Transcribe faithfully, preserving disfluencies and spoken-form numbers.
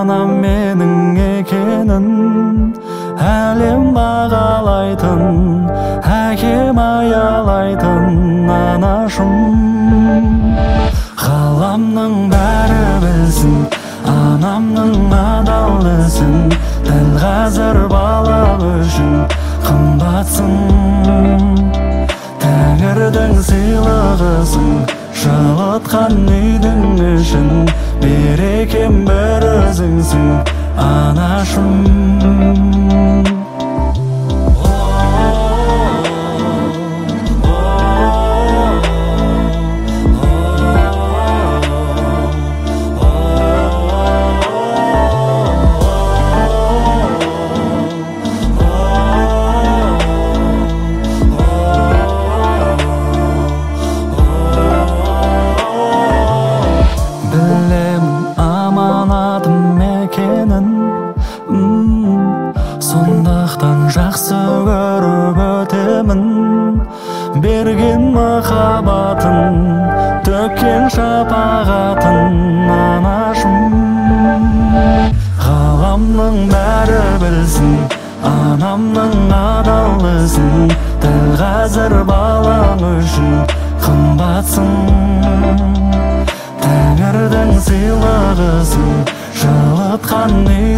анам менің екенін әлем бағалайтын, әкем аялайтын анашым. Ғаламның бәрі білсін анамның адал ісін, дәл қазір бала үшін қымбатсың. Тәңірдің сыйлығысың, жылытқан үйдің ішін, берекем бір өзіңсің анашым. Сондықтан жақсы көріп өтемін, берген махаббатын, төккен шапағатын анашым. Ғаламның бәрі білсін анамның адал ісін, дәл қазір балаң үшін қымбатсың. Тәңірдің сыйлығысың, жылытқан